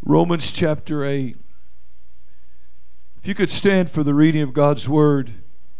Romans chapter 8. If you could stand for the reading of God's Word,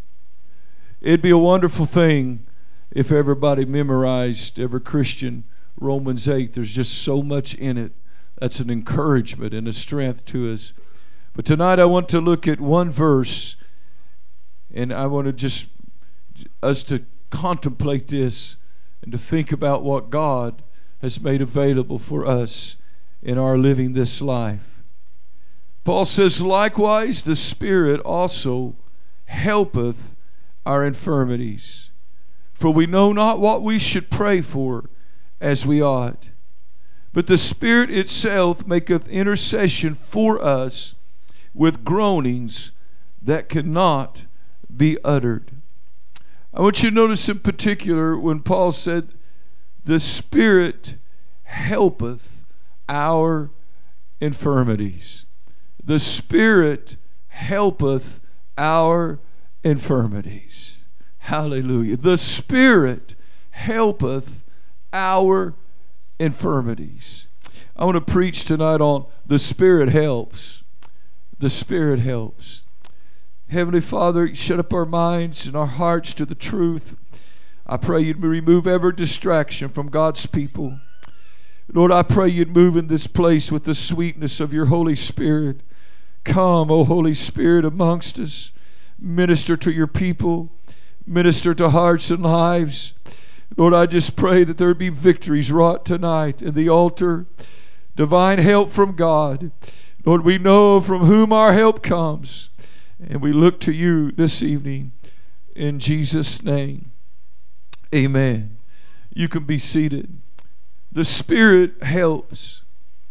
it'd be a wonderful thing if everybody memorized, every Christian, Romans 8. There's just so much in it that's an encouragement and a strength to us. But tonight I want to look at one verse, and I want to just us to contemplate this and to think about what God has made available for us in our living this life. Paul says, likewise the Spirit also helpeth our infirmities. For we know not what we should pray for as we ought. But the Spirit itself maketh intercession for us with groanings that cannot be uttered. I want you to notice in particular when Paul said, the Spirit helpeth our infirmities. The Spirit helpeth our infirmities. Hallelujah. The Spirit helpeth our infirmities. I want to preach tonight on the Spirit helps. The Spirit helps. Heavenly Father, shut up our minds and our hearts to the truth. I pray you'd remove every distraction from God's people. Lord, I pray you'd move in this place with the sweetness of your Holy Spirit. Come, O Holy Spirit, amongst us. Minister to your people. Minister to hearts and lives. Lord, I just pray that there be victories wrought tonight in the altar. Divine help from God. Lord, we know from whom our help comes. And we look to you this evening in Jesus' name. Amen. You can be seated. The Spirit helps.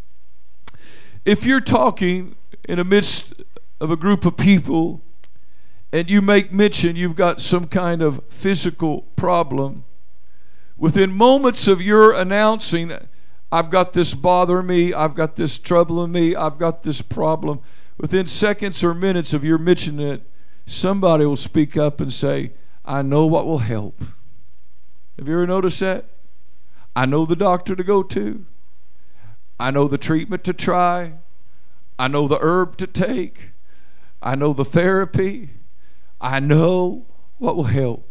If you're talking in the midst of a group of people and you make mention you've got some kind of physical problem, within moments of your announcing, I've got this bothering me, I've got this troubling me, I've got this problem, within seconds or minutes of your mentioning it, somebody will speak up and say, I know what will help. Have you ever noticed that? I know the doctor to go to. I know the treatment to try. I know the herb to take. I know the therapy. I know what will help.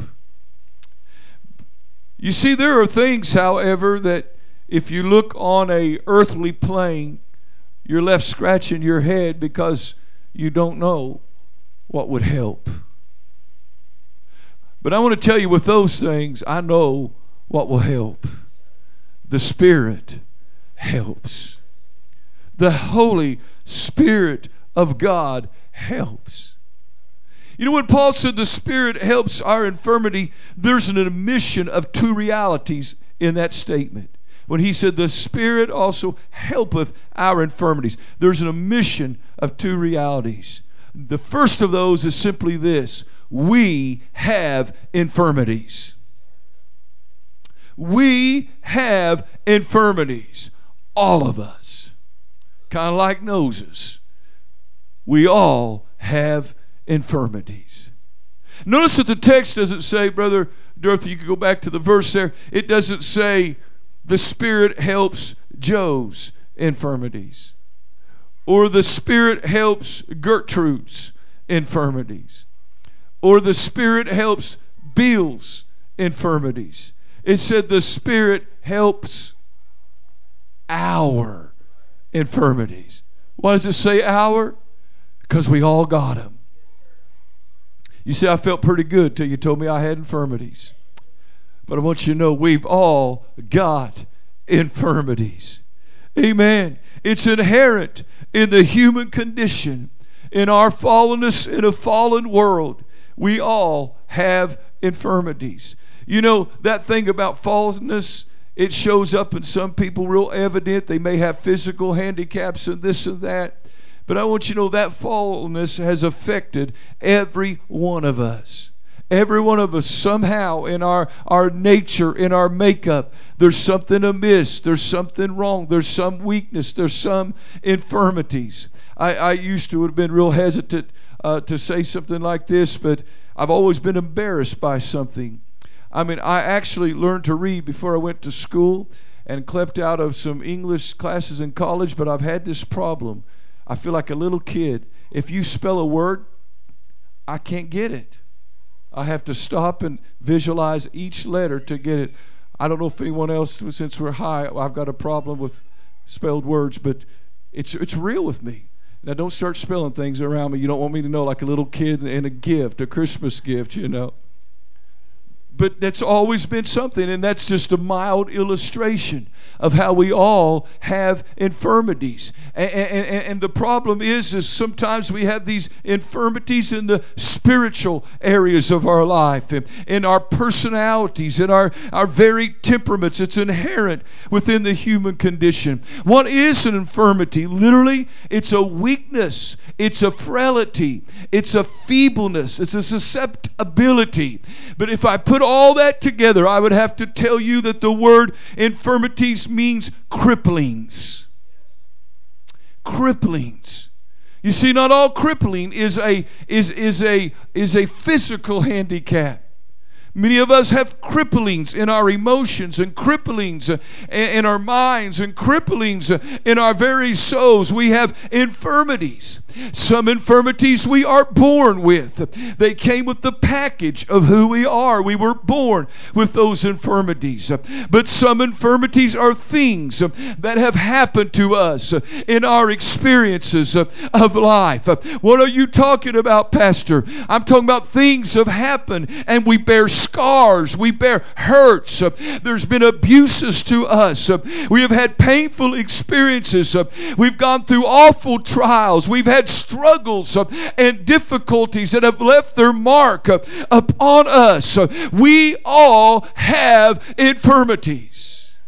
You see, there are things, however, that if you look on a earthly plane, you're left scratching your head because you don't know what would help. But I want to tell you, with those things, I know what will help. The Spirit helps. The Holy Spirit of God helps. You know, when Paul said the Spirit helps our infirmity, there's an admission of two realities in that statement. When he said the Spirit also helpeth our infirmities, there's an admission of two realities. The first of those is simply this: we have infirmities. We have infirmities. All of us. Kind of like noses. We all have infirmities. Notice that the text doesn't say, Brother Dorothy, you can go back to the verse there. It doesn't say the Spirit helps Joe's infirmities. Or the Spirit helps Gertrude's infirmities. Or the Spirit helps Bill's infirmities. It said the Spirit helps our infirmities. Why does it say our? Because we all got them. You see, I felt pretty good till you told me I had infirmities. But I want you to know we've all got infirmities. Amen. It's inherent in the human condition. In our fallenness in a fallen world, we all have infirmities. You know, that thing about fallenness, it shows up in some people real evident. They may have physical handicaps and this and that. But I want you to know that fallenness has affected every one of us. Every one of us somehow in our nature, in our makeup, there's something amiss, there's something wrong, there's some weakness, there's some infirmities. I used to have been real hesitant to say something like this, but I've always been embarrassed by something. I mean, I actually learned to read before I went to school, and clept out of some English classes in college, but I've had this problem. I feel like a little kid. If you spell a word, I can't get it. I have to stop and visualize each letter to get it. I don't know if anyone else, since we're high, I've got a problem with spelled words, but it's real with me. Now, don't start spelling things around me. You don't want me to know, like a little kid and a gift, a Christmas gift, you know. But that's always been something, and that's just a mild illustration of how we all have infirmities. And the problem is sometimes we have these infirmities in the spiritual areas of our life, in our personalities, in our very temperaments. It's inherent within the human condition. What is an infirmity? Literally, it's a weakness, it's a frailty, it's a feebleness, it's a susceptibility. But if I put all that together, I would have to tell you that the word infirmities means cripplings. Cripplings. You see, not all crippling is a physical handicap. Many of us have cripplings in our emotions and cripplings in our minds and cripplings in our very souls. We have infirmities. Some infirmities we are born with. They came with the package of who we are. We were born with those infirmities. But some infirmities are things that have happened to us in our experiences of life. What are you talking about, Pastor? I'm talking about things have happened and we bear scars, we bear hurts. There's been abuses to us. We have had painful experiences. We've gone through awful trials. We've had struggles and difficulties that have left their mark upon us. We all have infirmities.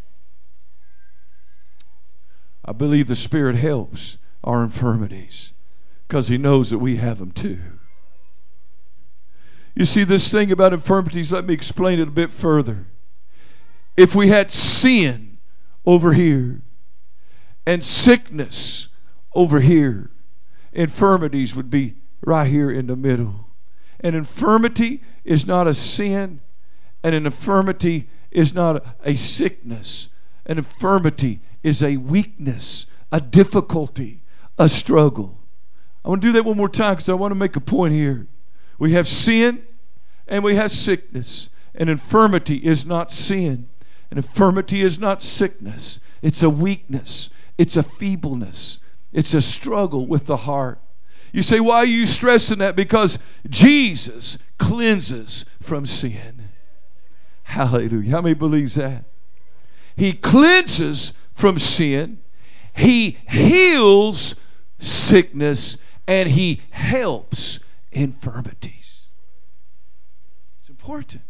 I believe the Spirit helps our infirmities because He knows that we have them too. You see, this thing about infirmities, let me explain it a bit further. If we had sin over here and sickness over here, infirmities would be right here in the middle. An infirmity is not a sin, and an infirmity is not a sickness. An infirmity is a weakness, a difficulty, a struggle. I want to do that one more time because I want to make a point here. We have sin and we have sickness. An infirmity is not sin. An infirmity is not sickness. It's a weakness. It's a feebleness. It's a struggle with the heart. You say, why are you stressing that? Because Jesus cleanses from sin. Hallelujah. How many believes that? He cleanses from sin. He heals sickness. And He helps infirmities. It's important.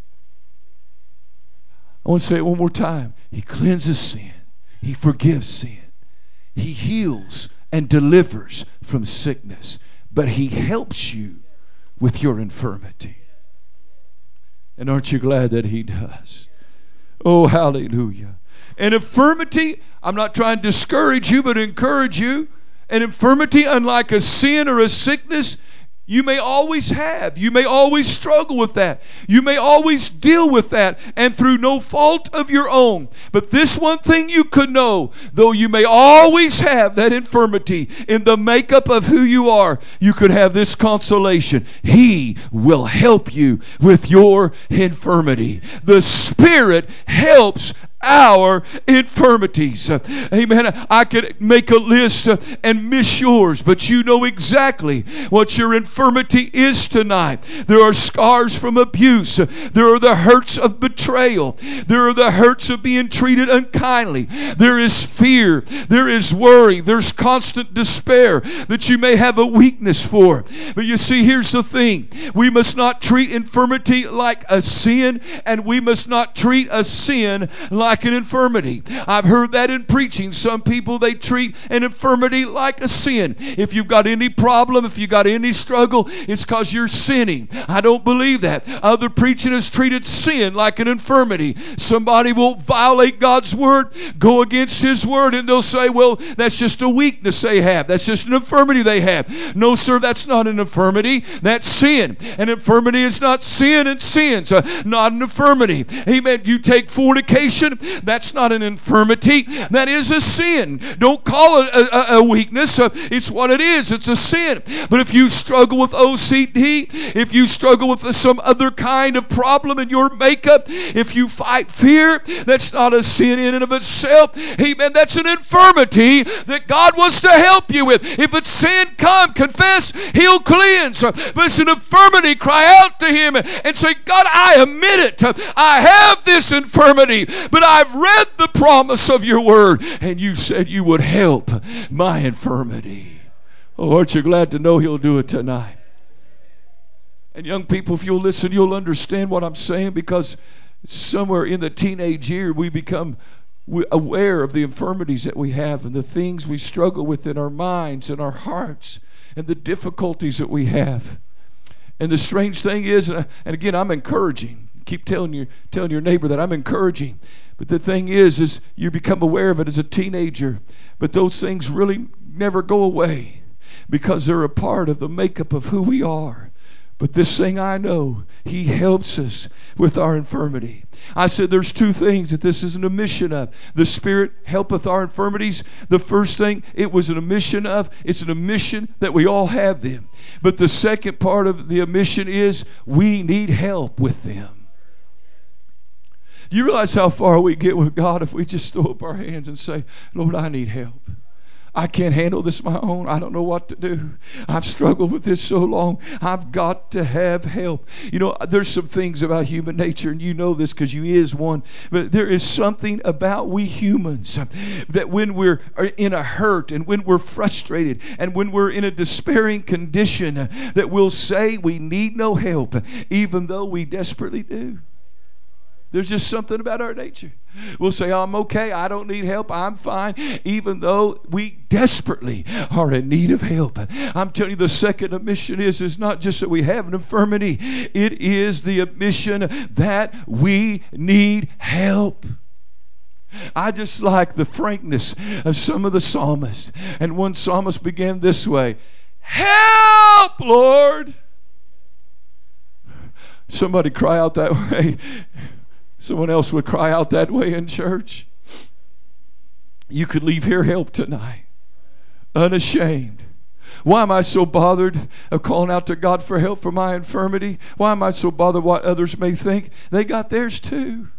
I want to say it one more time. He cleanses sin. He forgives sin. He heals and delivers from sickness. But He helps you with your infirmity. And aren't you glad that He does? Oh, hallelujah. An infirmity, I'm not trying to discourage you, but encourage you. An infirmity, unlike a sin or a sickness, you may always have. You may always struggle with that. You may always deal with that, and through no fault of your own. But this one thing you could know, though you may always have that infirmity in the makeup of who you are, you could have this consolation. He will help you with your infirmity. The Spirit helps our infirmities. Amen. I could make a list and miss yours, but you know exactly what your infirmity is tonight. There are scars from abuse. There are the hurts of betrayal. There are the hurts of being treated unkindly. There is fear. There is worry. There's constant despair that you may have a weakness for. But you see, here's the thing. We must not treat infirmity like a sin, and we must not treat a sin like an infirmity. I've heard that in preaching. Some people, they treat an infirmity like a sin. If you've got any problem, if you've got any struggle, it's because you're sinning. I don't believe that. Other preaching has treated sin like an infirmity. Somebody will violate God's word, go against His word, and they'll say, well, that's just a weakness they have. That's just an infirmity they have. No, sir, that's not an infirmity. That's sin. An infirmity is not sin, and sin's not an infirmity. Amen. You take fornication, That's not an infirmity. That is a sin. Don't call it a weakness. It's what it is. It's a sin. But if you struggle with OCD, if you struggle with some other kind of problem in your makeup, if you fight fear, that's not a sin in and of itself. Amen. That's an infirmity that God wants to help you with. If it's sin, come, confess, He'll cleanse. But it's an infirmity, cry out to Him and say, God, I admit it. I have this infirmity, but I've read the promise of your word, and you said you would help my infirmity. Oh, aren't you glad to know He'll do it tonight? And young people, if you'll listen, you'll understand what I'm saying, because somewhere in the teenage year, we become aware of the infirmities that we have and the things we struggle with in our minds and our hearts and the difficulties that we have. And the strange thing is, and again, I'm encouraging. Keep telling your neighbor that I'm encouraging. But the thing is you become aware of it as a teenager. But those things really never go away because they're a part of the makeup of who we are. But this thing I know, He helps us with our infirmity. I said there's two things that this is an omission of. The Spirit helpeth our infirmities. The first thing, it was an omission of. It's an omission that we all have them. But the second part of the omission is we need help with them. Do you realize how far we get with God if we just throw up our hands and say, Lord, I need help. I can't handle this on my own. I don't know what to do. I've struggled with this so long. I've got to have help. You know, there's some things about human nature, and you know this because you is one, but there is something about we humans that when we're in a hurt and when we're frustrated and when we're in a despairing condition, that we'll say we need no help, even though we desperately do. There's just something about our nature. We'll say, I'm okay, I don't need help, I'm fine, even though we desperately are in need of help. I'm telling you, the second omission is not just that we have an infirmity, it is the omission that we need help. I just like the frankness of some of the psalmists. And one psalmist began this way, help, Lord. Somebody cry out that way. Someone else would cry out that way in church. You could leave here help tonight, unashamed. Why am I so bothered of calling out to God for help for my infirmity? Why am I so bothered what others may think? They got theirs too.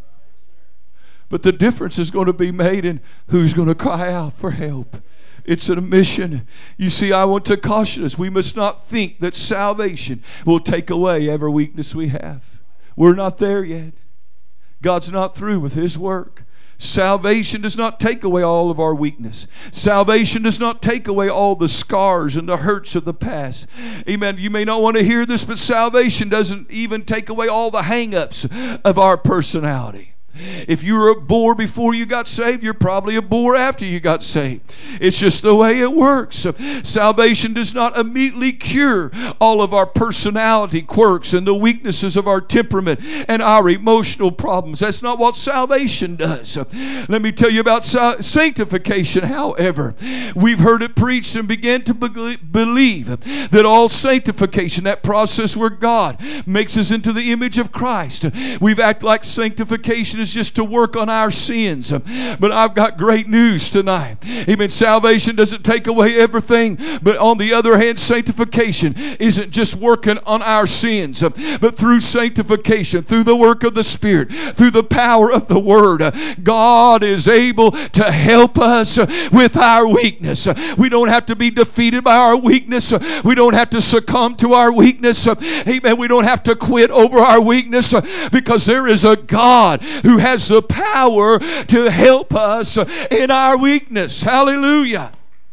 But the difference is going to be made in who's going to cry out for help. It's an omission. You see, I want to caution us. We must not think that salvation will take away every weakness we have. We're not there yet. God's not through with His work. Salvation does not take away all of our weakness. Salvation does not take away all the scars and the hurts of the past. Amen. You may not want to hear this, but salvation doesn't even take away all the hang-ups of our personality. If you were a bore before you got saved, you're probably a bore after you got saved. It's just the way it works. Salvation does not immediately cure all of our personality quirks and the weaknesses of our temperament and our emotional problems. That's not what salvation does. Let me tell you about sanctification, however. We've heard it preached and began to believe that all sanctification, that process where God makes us into the image of Christ, we've acted like sanctification is just to work on our sins. But I've got great news tonight. Amen. Salvation doesn't take away everything, but on the other hand, sanctification isn't just working on our sins, but through sanctification, through the work of the Spirit, through the power of the Word, God is able to help us with our weakness. We don't have to be defeated by our weakness. We don't have to succumb to our weakness. Amen. We don't have to quit over our weakness, because there is a God who has the power to help us in our weakness. Hallelujah.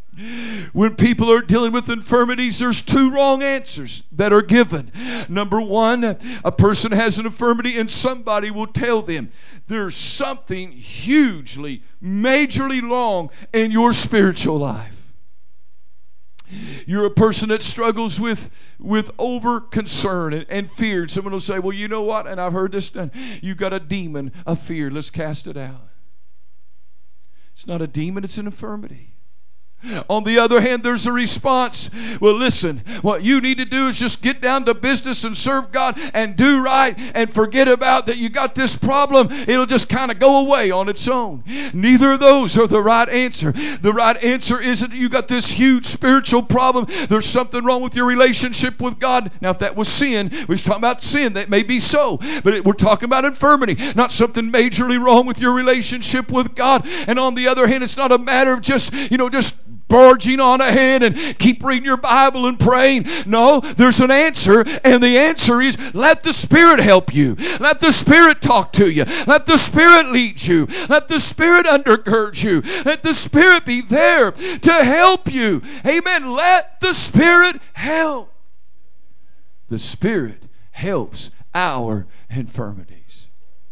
When people are dealing with infirmities, there's two wrong answers that are given. Number one, a person has an infirmity and somebody will tell them there's something hugely, majorly wrong in your spiritual life. You're a person that struggles with over concern and fear. And someone will say, well, you know what? And I've heard this done. You've got a demon of fear. Let's cast it out. It's not a demon, it's an infirmity. On the other hand, there's a response. Well, listen, what you need to do is just get down to business and serve God and do right and forget about that you got this problem. It'll just kind of go away on its own. Neither of those are the right answer. The right answer isn't you got this huge spiritual problem. There's something wrong with your relationship with God. Now, if that was sin, we was talking about sin. That may be so. But we're talking about infirmity, not something majorly wrong with your relationship with God. And on the other hand, it's not a matter of just barging on ahead and keep reading your Bible and praying. No, there's an answer, and the answer is let the Spirit help you. Let the Spirit talk to you. Let the Spirit lead you. Let the Spirit undergird you. Let the Spirit be there to help you. Amen. Let the Spirit help. The Spirit helps our infirmities.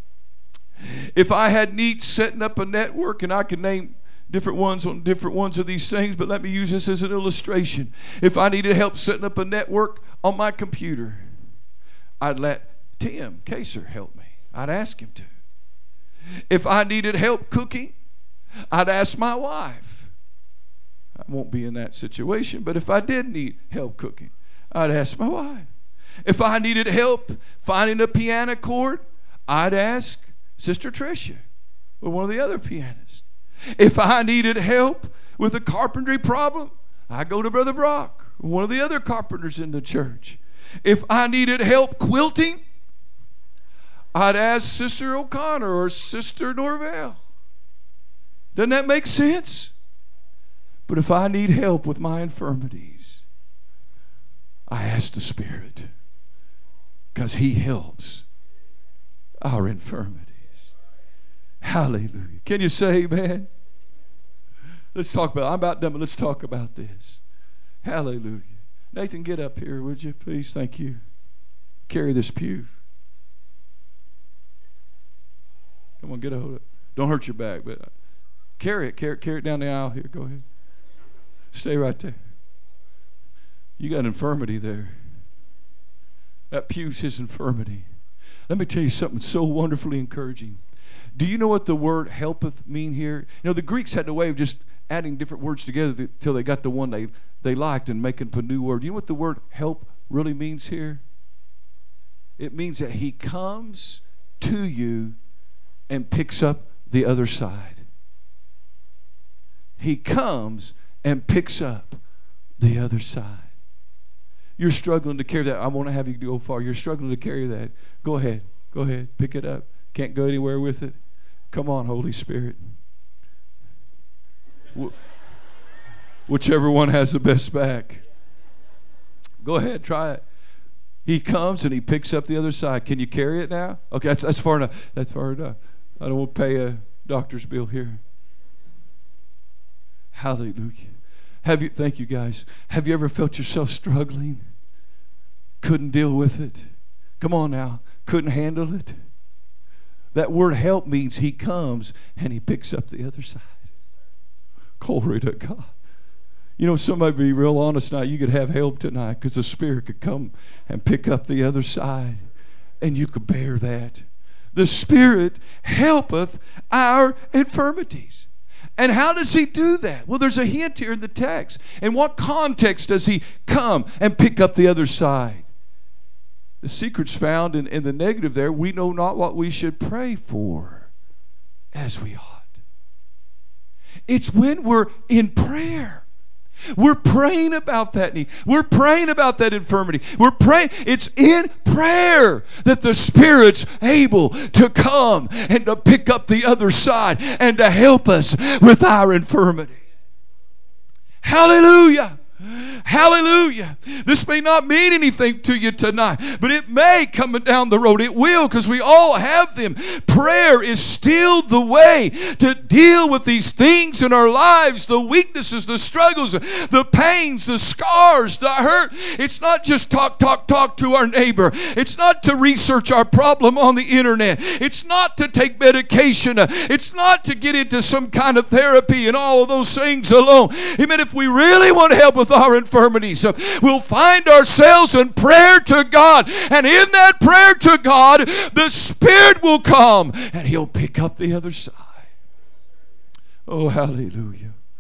If I had needs setting up a network, and I could name different ones of these things, but let me use this as an illustration. If I needed help setting up a network on my computer, I'd let Tim Kaser help me. I'd ask him to. If I needed help cooking, I'd ask my wife. I won't be in that situation, but if I did need help cooking, I'd ask my wife. If I needed help finding a piano chord, I'd ask Sister Tricia or one of the other pianists. If I needed help with a carpentry problem, I go to Brother Brock, one of the other carpenters in the church. If I needed help quilting, I'd ask Sister O'Connor or Sister Norvell. Doesn't that make sense? But if I need help with my infirmities, I ask the Spirit, because He helps our infirmities. Hallelujah. Can you say amen? Let's talk about it. I'm about done, but let's talk about this. Hallelujah. Nathan, get up here, would you, please? Thank you. Carry this pew. Come on, get a hold of it. Don't hurt your back, but carry it down the aisle here. Go ahead. Stay right there. You got infirmity there. That pew's his infirmity. Let me tell you something so wonderfully encouraging. Do you know what the word helpeth mean here? You know, the Greeks had a way of just adding different words together until they got the one they liked and making up a new word. You know what the word help really means here? It means that He comes to you and picks up the other side. He comes and picks up the other side. You're struggling to carry that. I want to have you go far. You're struggling to carry that. Go ahead. Go ahead. Pick it up. Can't go anywhere with it. Come on, Holy Spirit. Whichever one has the best back. Go ahead. Try it. He comes and He picks up the other side. Can you carry it now? Okay, that's far enough. That's far enough. I don't want to pay a doctor's bill here. Hallelujah. Thank you, guys. Have you ever felt yourself struggling? Couldn't deal with it? Come on now. Couldn't handle it? That word help means He comes and He picks up the other side. Glory to God. You know, somebody be real honest now. You could have help tonight because the Spirit could come and pick up the other side, and you could bear that. The Spirit helpeth our infirmities. And how does He do that? Well, there's a hint here in the text. In what context does He come and pick up the other side? The secret's found in the negative there. We know not what we should pray for as we ought. It's when we're in prayer. We're praying about that need. We're praying about that infirmity. We're praying. It's in prayer that the Spirit's able to come and to pick up the other side and to help us with our infirmity. Hallelujah. Hallelujah. This may not mean anything to you tonight, but it may coming down the road. It will, because we all have them. Prayer is still the way to deal with these things in our lives, the weaknesses, the struggles, the pains, the scars, the hurt. It's not just talk to our neighbor. It's not to research our problem on the internet. It's not to take medication. It's not to get into some kind of therapy and all of those things alone. Amen. If we really want help with our infirmities, we'll find ourselves in prayer to God, and in that prayer to God, the Spirit will come and He'll pick up the other side. Oh, hallelujah.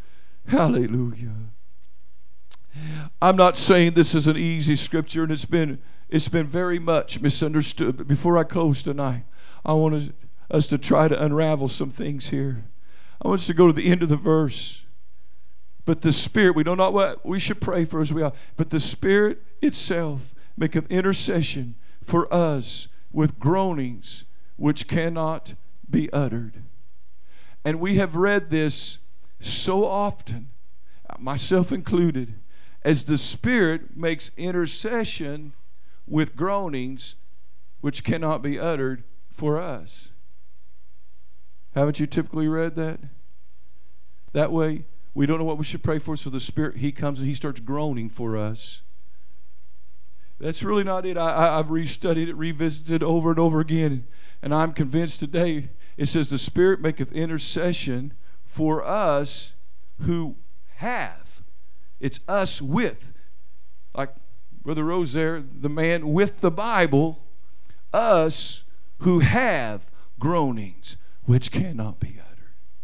Hallelujah. I'm not saying this is an easy scripture, and it's been very much misunderstood. But before I close tonight, I want us to try to unravel some things here. I want us to go to the end of the verse. But the Spirit, we don't know what we should pray for as we are, but the Spirit itself maketh intercession for us with groanings which cannot be uttered. And we have read this so often, myself included, as the Spirit makes intercession with groanings which cannot be uttered for us. Haven't you typically read that? That way, we don't know what we should pray for, so the Spirit, He comes and He starts groaning for us. That's really not it. I've restudied it, revisited it over and over again, and I'm convinced today it says the Spirit maketh intercession for us who have. It's us with. Like Brother Rose there, the man with the Bible, us who have groanings which cannot be uttered.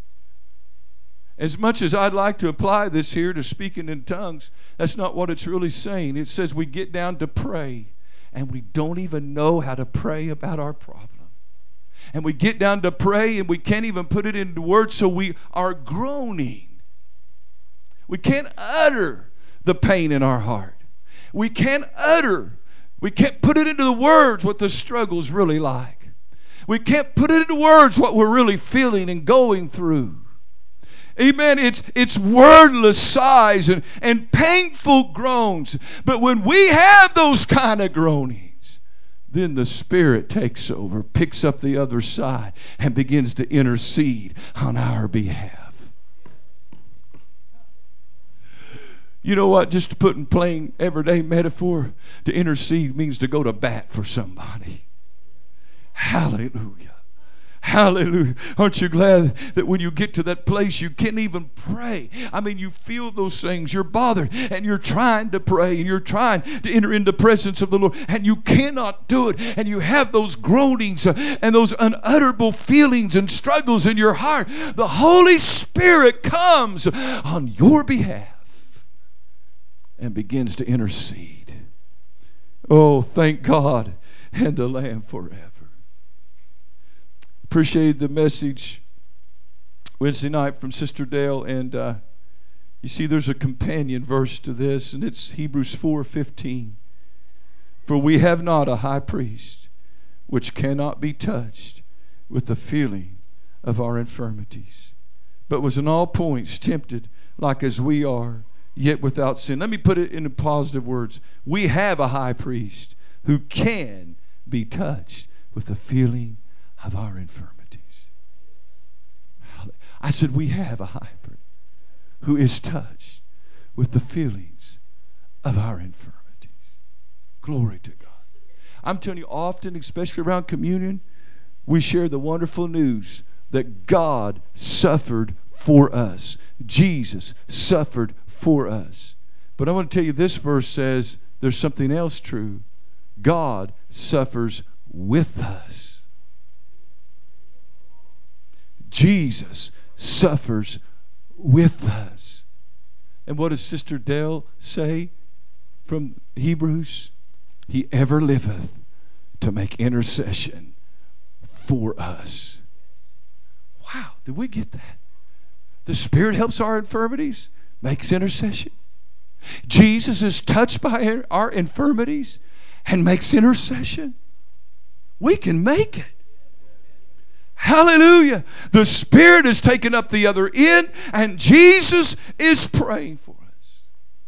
As much as I'd like to apply this here to speaking in tongues, that's not what it's really saying. It says we get down to pray, and we don't even know how to pray about our problem. And we get down to pray, and we can't even put it into words, so we are groaning. We can't utter the pain in our heart. We can't put it into the words what the struggle's really like. We can't put it into words what we're really feeling and going through. Amen. It's wordless sighs and painful groans. But when we have those kind of groanings, then the Spirit takes over, picks up the other side, and begins to intercede on our behalf. You know what? Just to put in plain everyday metaphor, to intercede means to go to bat for somebody. Hallelujah. Hallelujah. Aren't you glad that when you get to that place you can't even pray? I mean, you feel those things. You're bothered and you're trying to pray and you're trying to enter into the presence of the Lord and you cannot do it. And you have those groanings and those unutterable feelings and struggles in your heart. The Holy Spirit comes on your behalf and begins to intercede. Oh, thank God and the Lamb forever. Appreciated the message Wednesday night from Sister Dale, and you see there's a companion verse to this, and it's Hebrews 4:15. For we have not a high priest which cannot be touched with the feeling of our infirmities, but was in all points tempted like as we are, yet without sin. Let me put it in positive words. We have a high priest who can be touched with the feeling of our infirmities. I said we have a high priest who is touched with the feelings of our infirmities. Glory to God. I'm telling you, often, especially around communion, we share the wonderful news that God suffered for us. Jesus suffered for us. But I want to tell you, this verse says there's something else true. God suffers with us. Jesus suffers with us. And what does Sister Dale say from Hebrews? He ever liveth to make intercession for us. Wow, did we get that? The Spirit helps our infirmities, makes intercession. Jesus is touched by our infirmities and makes intercession. We can make it. Hallelujah. The Spirit is taken up the other end, and Jesus is praying for us.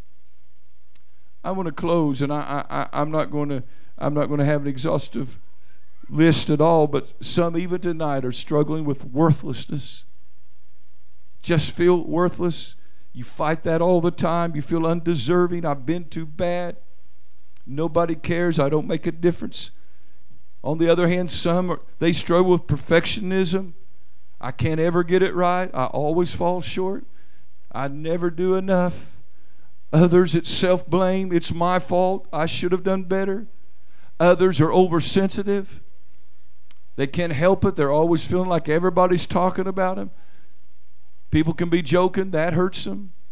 I want to close, and I'm not going to have an exhaustive list at all, but some even tonight are struggling with worthlessness. Just feel worthless. You fight that all the time. You feel undeserving. I've been too bad. Nobody cares. I don't make a difference. On the other hand, they struggle with perfectionism. I can't ever get it right. I always fall short. I never do enough. Others, it's self-blame. It's my fault. I should have done better. Others are oversensitive. They can't help it. They're always feeling like everybody's talking about them. People can be joking. That hurts them.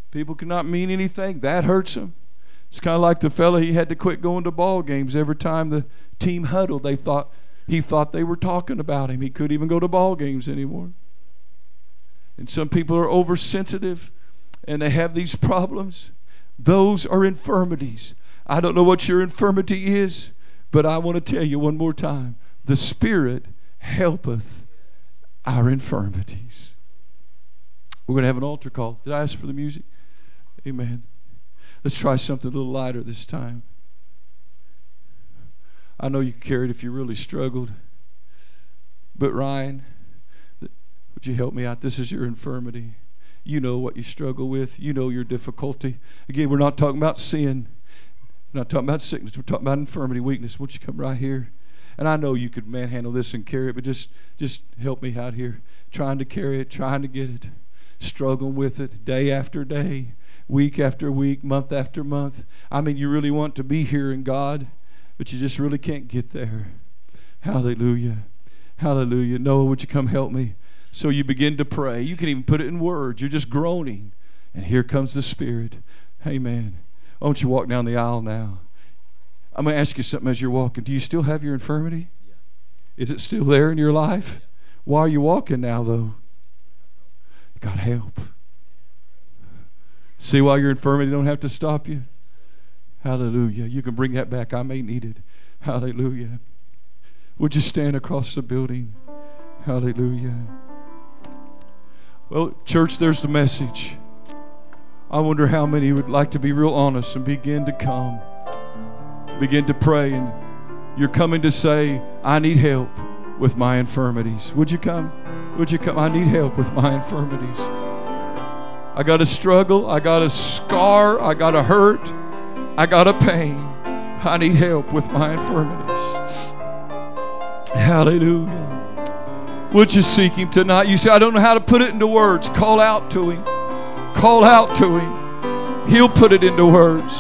People cannot mean anything. That hurts them. It's kind of like the fella, he had to quit going to ball games. Every time the team huddled, he thought they were talking about him. He couldn't even go to ball games anymore. And some people are oversensitive and they have these problems. Those are infirmities. I don't know what your infirmity is, but I want to tell you one more time. The Spirit helpeth our infirmities. We're going to have an altar call. Did I ask for the music? Amen. Let's try something a little lighter this time. I know you can carry it if you really struggled. But Ryan, would you help me out? This is your infirmity. You know what you struggle with. You know your difficulty. Again, we're not talking about sin. We're not talking about sickness. We're talking about infirmity, weakness. Won't you come right here? And I know you could manhandle this and carry it, but just help me out here. Trying to carry it, trying to get it. Struggling with it day after day, week after week, month after month. I mean, you really want to be here in God, but you just really can't get there. Hallelujah. Hallelujah. Noah, would you come help me? So you begin to pray. You can even put it in words. You're just groaning. And here comes the Spirit. Amen. Why don't you walk down the aisle now? I'm going to ask you something as you're walking. Do you still have your infirmity? Yeah. Is it still there in your life? Yeah. Why are you walking now, though? You got help. See why your infirmity don't have to stop you? Hallelujah. You can bring that back. I may need it. Hallelujah. Would you stand across the building? Hallelujah. Well, church, there's the message. I wonder how many would like to be real honest and begin to come. Begin to pray. And you're coming to say, I need help with my infirmities. Would you come? Would you come? I need help with my infirmities. I got a struggle. I got a scar. I got a hurt. I got a pain. I need help with my infirmities. Hallelujah. Would you seek Him tonight? You say, I don't know how to put it into words. Call out to Him. Call out to Him. He'll put it into words.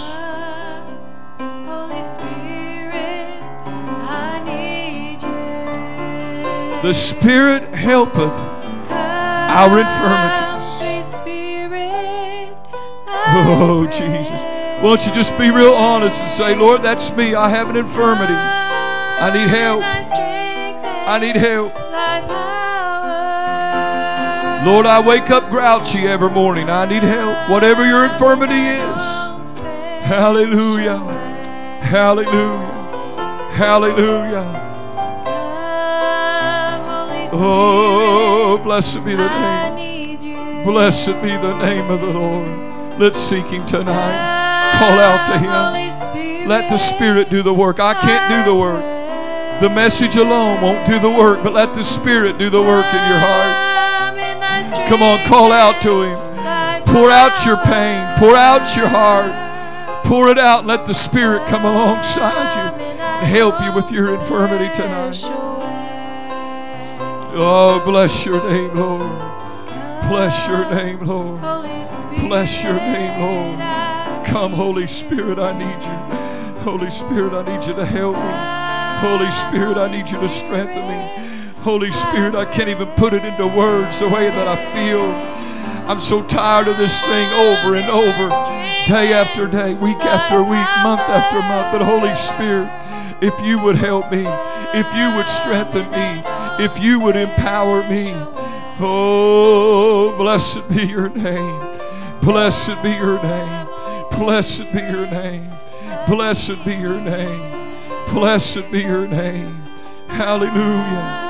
Holy Spirit, I need you. The Spirit helpeth our infirmities. Oh, Jesus. Why don't you just be real honest and say, Lord, that's me. I have an infirmity. I need help. I need help. Lord, I wake up grouchy every morning. I need help. Whatever your infirmity is. Hallelujah. Hallelujah. Hallelujah. Oh, blessed be the name. Blessed be the name of the Lord. Let's seek Him tonight. Call out to Him. Let the Spirit do the work. I can't do the work. The message alone won't do the work, but let the Spirit do the work in your heart. Come on, call out to Him. Pour out your pain. Pour out your heart. Pour it out and let the Spirit come alongside you and help you with your infirmity tonight. Oh, bless your name, Lord. Bless your name, Lord. Bless your name, Lord. Come, Holy Spirit, I need you. Holy Spirit, I need you to help me. Holy Spirit, I need you to strengthen me. Holy Spirit, I can't even put it into words the way that I feel. I'm so tired of this thing over and over, day after day, week after week, month after month. But Holy Spirit, if you would help me, if you would strengthen me, if you would empower me, oh, blessed be your name. Blessed be your name. Blessed be your name. Blessed be your name. Blessed be your name. Hallelujah.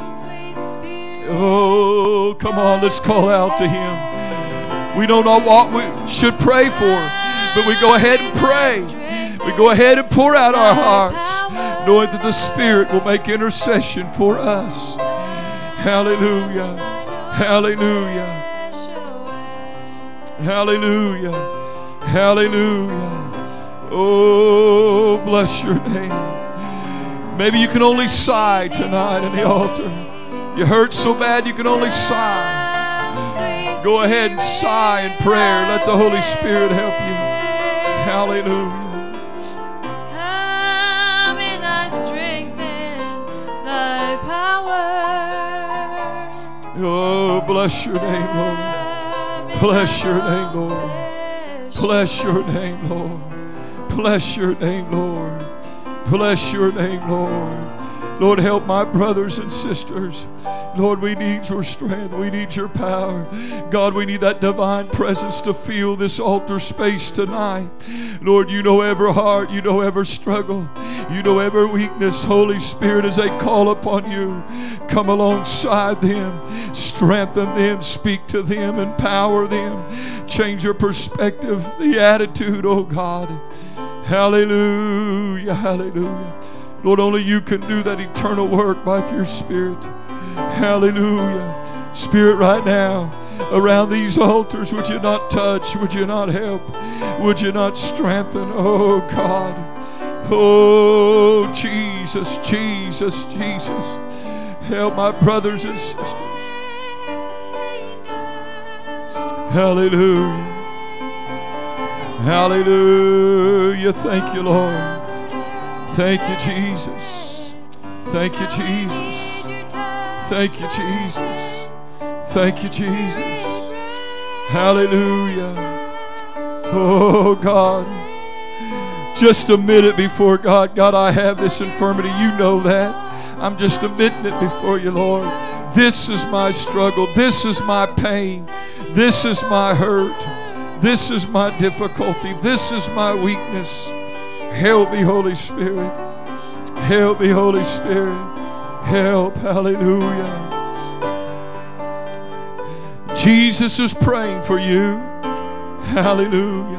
Oh, come on, let's call out to Him. We don't know what we should pray for, but we go ahead and pray. We go ahead and pour out our hearts, knowing that the Spirit will make intercession for us. Hallelujah. Hallelujah. Hallelujah. Hallelujah. Oh, bless your name. Maybe you can only sigh tonight in the altar. You hurt so bad you can only sigh. Go ahead and sigh in prayer. Let the Holy Spirit help you. Hallelujah. Come in thy strength and thy power. Oh, bless your name, Lord. Bless your name, Lord. Bless your name, Lord. Bless your name, Lord. Bless your name, Lord. Lord, help my brothers and sisters. Lord, we need your strength. We need your power. God, we need that divine presence to fill this altar space tonight. Lord, you know every heart. You know every struggle. You know every weakness. Holy Spirit, as they call upon you, come alongside them. Strengthen them. Speak to them. Empower them. Change your perspective, the attitude, oh God. Hallelujah. Hallelujah. Lord, only you can do that eternal work by your Spirit. Hallelujah. Spirit, right now, around these altars, would you not touch? Would you not help? Would you not strengthen? Oh, God. Oh, Jesus, Jesus, Jesus. Help my brothers and sisters. Hallelujah. Hallelujah. Thank you, Lord. Thank you, Jesus. Thank you, Jesus. Thank you, Jesus. Thank you, Jesus. Hallelujah. Oh, God. Just admit it before God. God, I have this infirmity. You know that. I'm just admitting it before you, Lord. This is my struggle. This is my pain. This is my hurt. This is my difficulty. This is my weakness. Help me, Holy Spirit. Help me, Holy Spirit. Help. Hallelujah. Jesus is praying for you. Hallelujah.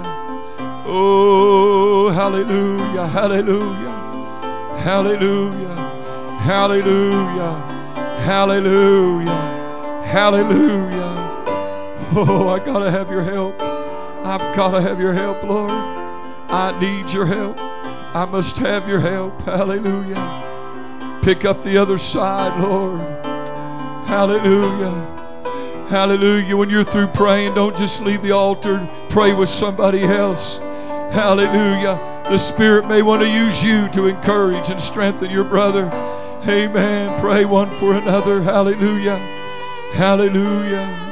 Oh, hallelujah. Hallelujah. Hallelujah. Hallelujah. Hallelujah. Hallelujah. Oh, I gotta have your help. I've gotta have your help, Lord. I need your help. I must have your help. Hallelujah. Pick up the other side, Lord. Hallelujah. Hallelujah. When you're through praying, don't just leave the altar. Pray with somebody else. Hallelujah. The Spirit may want to use you to encourage and strengthen your brother. Amen. Pray one for another. Hallelujah. Hallelujah.